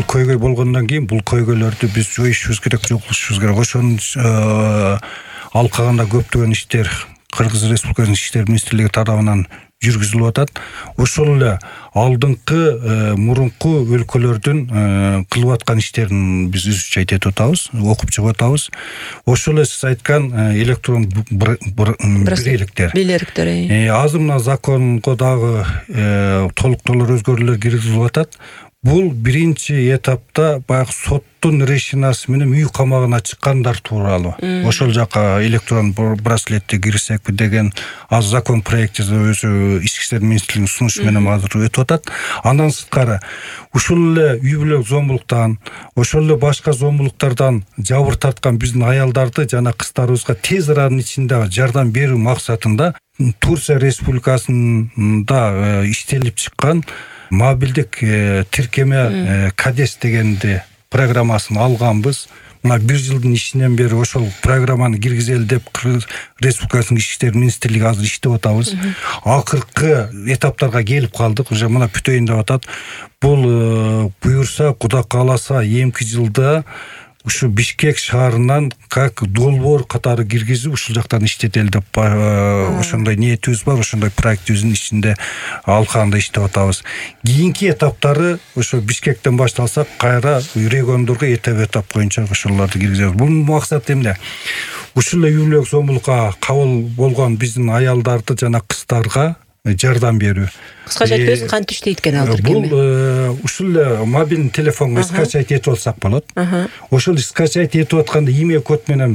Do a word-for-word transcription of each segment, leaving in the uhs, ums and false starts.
бул көйгөй болгондон кийин бул көйгөйлөрдү биз жоюшубуз керек, жокултушубуз керек. Ошонун алкагында көптөгөн иштер Кыргыз Республикасынын Ички министрлиги тарабынан жүргүзүлүп атат. Ошол эле алдыңкы мурунку өлкөлөрдүн кылып аткан иштерин биз үзүч айтып атабыз, окуп чыгып атабыз. Ошол эле сиз айткан электрон бийликтер. Бийликтер. Азыр мына законго дагы толуктоолор, өзгөрүүлөр киргизилип атат. Бул биринчи этапта баягы соттун решениясы менен үй камагына чыккандар тууралуу. Ошол жака электрон браслетти киргизсекпи деген аз закон проекти өзү Ички иштер министрлигинин сунушу менен азыр өтүп атат. Андан сырткары ушул эле үй бүлөлүк зомбулуктан, ошол эле башка зомбулуктардан жабыр тарткан биздин аялдарды жана кыздарыбызга тез аранын ичинде жардам берүү максатында Турция Республикасында иштелип чыккан мобилдик тиркеме Кадес дегенди программасын алганбыз. Мына бир жылдын ичинен бери ошол программаны киргизели деп Кыргыз Республикасынын Ички иштер министрлиги азыр иштеп атабыз. Акыркы этаптарга келип калдык. Уже мына бүтөйүн деп атат. Бул буюрса, Кудай кааласа, эмки жылда ушу Бишкек шаарынан как долбоор катары киргизип ушул жактан иштетели деп ошондой ниетибиз бар, ошондой проектибиздин ичинде алкагында иштеп атабыз. Кийинки этаптары ошо Бишкектен башталса, кайра региондорго этап-этап боюнча ошолорду киргизебиз. Бунун максаты эмне? Ушул үй бүлөлүк зомбулукка кабыл болгон биздин аялдарды жана кыздарга жардам берүү. Кыскача айтпайсыз, кантип иштейт экен ал тиркеме? Бул ушул эле мобилный телефонго скачать этип алсак болот. Ошол скачать этип атканда имя, код менен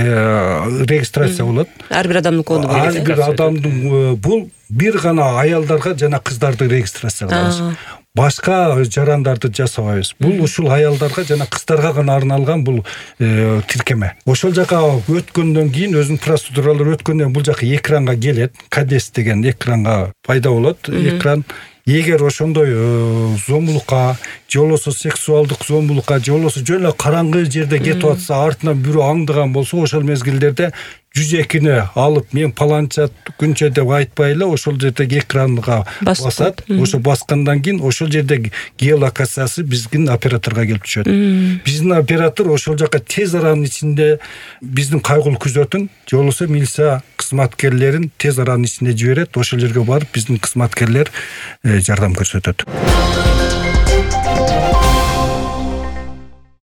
регистрация болот. Ар бир адамдын коду болот. Ар бир адамдын бул бир гана аялдарга жана кыздарды регистрация кылабыз. Башка жарандарды жасабайбыз. Бул ушул аялдарга жана кыздарга гана арналган бул тиркеме. Ошол жака өткөндөн кийин өзүнүн процедуралары өткөндөн бул жака экранга келет. Кадес деген экранга пайда болот. Экран эгер ошондой зомбулукка, же болбосо сексуалдык зомбулукка, же болбосо жөн эле караңгы жерде кетип атса, артынан бирөө аңдыган болсо, ошол мезгилдерде жүз экини алып, мен паланча күнчө деп айтпай эле ошол жердеги экранга басат. Ошо баскандан кийин ошол жердеги геолокациясы биздин операторго келип түшөт. Биздин оператор ошол жака тез аранын ичинде биздин кайгыл күзөтүн, же болбосо милиция кызматкерлерин тез аранын ичинде жиберет. Ошол жерге барып биздин кызматкерлер жардам көрсөтөт.